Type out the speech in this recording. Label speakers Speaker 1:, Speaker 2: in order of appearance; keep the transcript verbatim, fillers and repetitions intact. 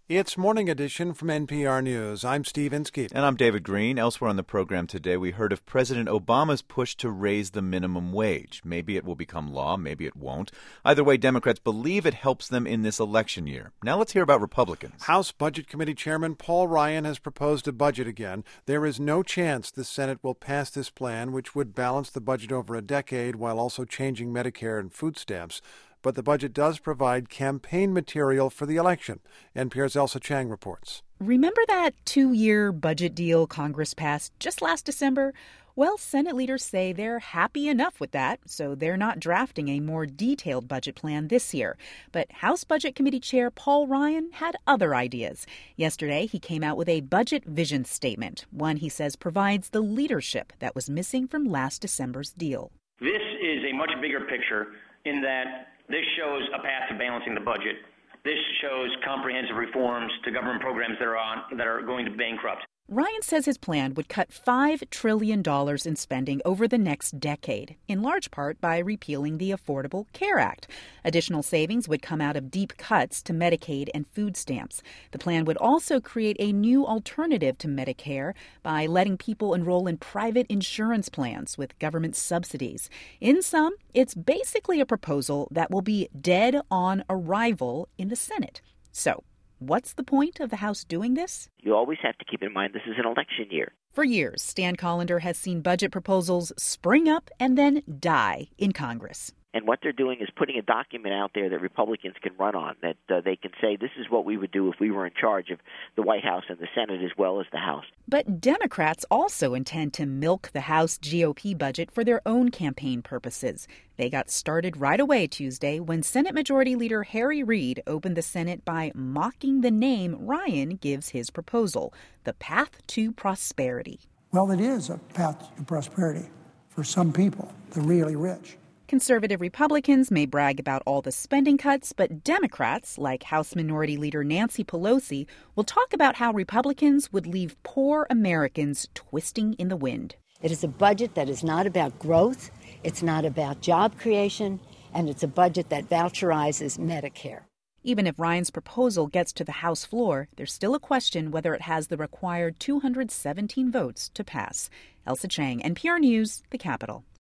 Speaker 1: It's Morning Edition from N P R News. I'm Steve Inskeep.
Speaker 2: And I'm David Green. Elsewhere on the program today, we heard of President Obama's push to raise the minimum wage. Maybe it will become law, maybe it won't. Either way, Democrats believe it helps them in this election year. Now let's hear about Republicans.
Speaker 1: House Budget Committee Chairman Paul Ryan has proposed a budget again. There is no chance the Senate will pass this plan, which would balance the budget over a decade while also changing Medicare and food stamps. But the budget does provide campaign material for the election. N P R's Ailsa Chang reports.
Speaker 3: Remember that two-year budget deal Congress passed just last December? Well, Senate leaders say they're happy enough with that, so they're not drafting a more detailed budget plan this year. But House Budget Committee Chair Paul Ryan had other ideas. Yesterday, he came out with a budget vision statement, one he says provides the leadership that was missing from last December's deal.
Speaker 4: This is a much bigger picture in that this shows a path to balancing the budget. This shows comprehensive reforms to government programs that are on that are going to bankrupt.
Speaker 3: Ryan says his plan would cut five trillion dollars in spending over the next decade, in large part by repealing the Affordable Care Act. Additional savings would come out of deep cuts to Medicaid and food stamps. The plan would also create a new alternative to Medicare by letting people enroll in private insurance plans with government subsidies. In sum, it's basically a proposal that will be dead on arrival in the Senate. So, what's the point of the House doing this?
Speaker 5: You always have to keep in mind this is an election year.
Speaker 3: For years, Stan Collender has seen budget proposals spring up and then die in Congress.
Speaker 5: And what they're doing is putting a document out there that Republicans can run on, that uh, they can say this is what we would do if we were in charge of the White House and the Senate as well as the House.
Speaker 3: But Democrats also intend to milk the House G O P budget for their own campaign purposes. They got started right away Tuesday when Senate Majority Leader Harry Reid opened the Senate by mocking the name Ryan gives his proposal, the Path to Prosperity.
Speaker 6: Well, it is a path to prosperity for some people, the really rich.
Speaker 3: Conservative Republicans may brag about all the spending cuts, but Democrats, like House Minority Leader Nancy Pelosi, will talk about how Republicans would leave poor Americans twisting in the wind.
Speaker 7: It is a budget that is not about growth, it's not about job creation, and it's a budget that voucherizes Medicare.
Speaker 3: Even if Ryan's proposal gets to the House floor, there's still a question whether it has the required two hundred seventeen votes to pass. Ailsa Chang, N P R News, the Capitol.